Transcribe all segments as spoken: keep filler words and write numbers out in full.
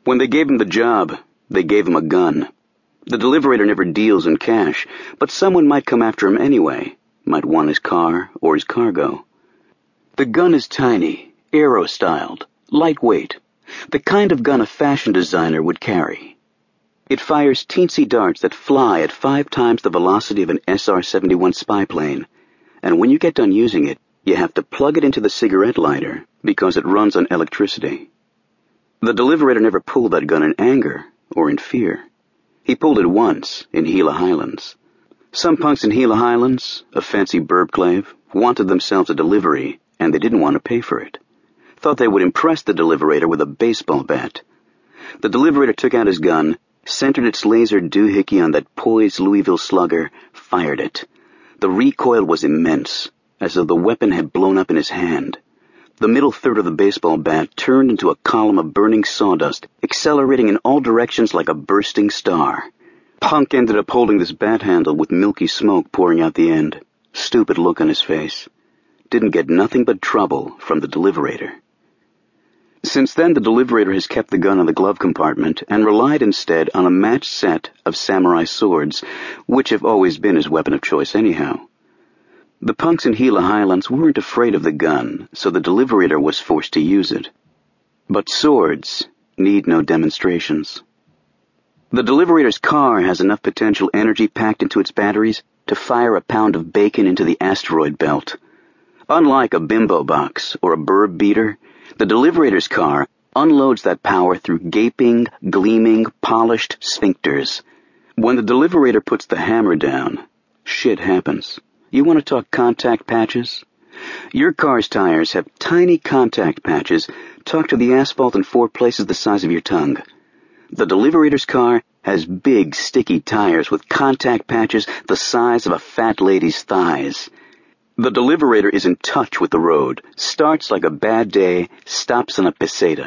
When they gave him the job, they gave him a gun. The deliverator never deals in cash, but someone might come after him anyway, might want his car or his cargo. The gun is tiny, aero-styled, lightweight, the kind of gun a fashion designer would carry. It fires teensy darts that fly at five times the velocity of an S R seventy-one spy plane, and when you get done using it, you have to plug it into the cigarette lighter because it runs on electricity. The deliverator never pulled that gun in anger or in fear. He pulled it once in Gila Highlands. Some punks in Gila Highlands, a fancy burbclave, wanted themselves a delivery, and they didn't want to pay for it. Thought they would impress the deliverator with a baseball bat. The deliverator took out his gun, centered its laser doohickey on that poised Louisville slugger, fired it. The recoil was immense, as though the weapon had blown up in his hand. The middle third of the baseball bat turned into a column of burning sawdust, accelerating in all directions like a bursting star. Punk ended up holding this bat handle with milky smoke pouring out the end. Stupid look on his face. Didn't get nothing but trouble from the deliverator. Since then, the deliverator has kept the gun in the glove compartment and relied instead on a matched set of samurai swords, which have always been his weapon of choice anyhow. The punks in Gila Highlands weren't afraid of the gun, so the deliverator was forced to use it. But swords need no demonstrations. The deliverator's car has enough potential energy packed into its batteries to fire a pound of bacon into the asteroid belt. Unlike a bimbo box or a burb beater, the deliverator's car unloads that power through gaping, gleaming, polished sphincters. When the deliverator puts the hammer down, shit happens. You want to talk contact patches? Your car's tires have tiny contact patches tucked to the asphalt in four places the size of your tongue. The deliverator's car has big, sticky tires with contact patches the size of a fat lady's thighs. The deliverator is in touch with the road, starts like a bad day, stops on a peseta.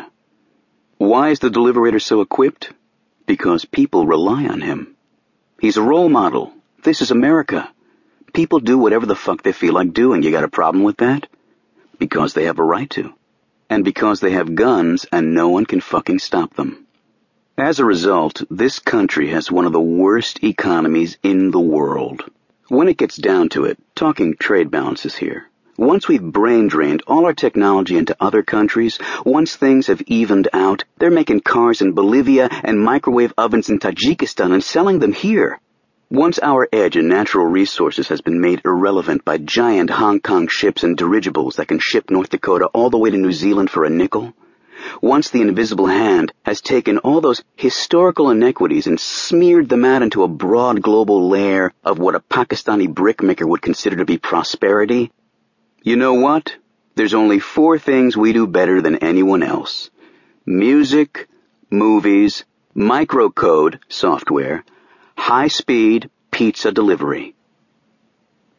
Why is the deliverator so equipped? Because people rely on him. He's a role model. This is America. People do whatever the fuck they feel like doing. You got a problem with that? Because they have a right to. And because they have guns and no one can fucking stop them. As a result, this country has one of the worst economies in the world. When it gets down to it, talking trade balances here. Once we've brain-drained all our technology into other countries, once things have evened out, they're making cars in Bolivia and microwave ovens in Tajikistan and selling them here. Once our edge in natural resources has been made irrelevant by giant Hong Kong ships and dirigibles that can ship North Dakota all the way to New Zealand for a nickel, once the invisible hand has taken all those historical inequities and smeared them out into a broad global layer of what a Pakistani brickmaker would consider to be prosperity, you know what? There's only four things we do better than anyone else. Music, movies, microcode, software, high-speed pizza delivery.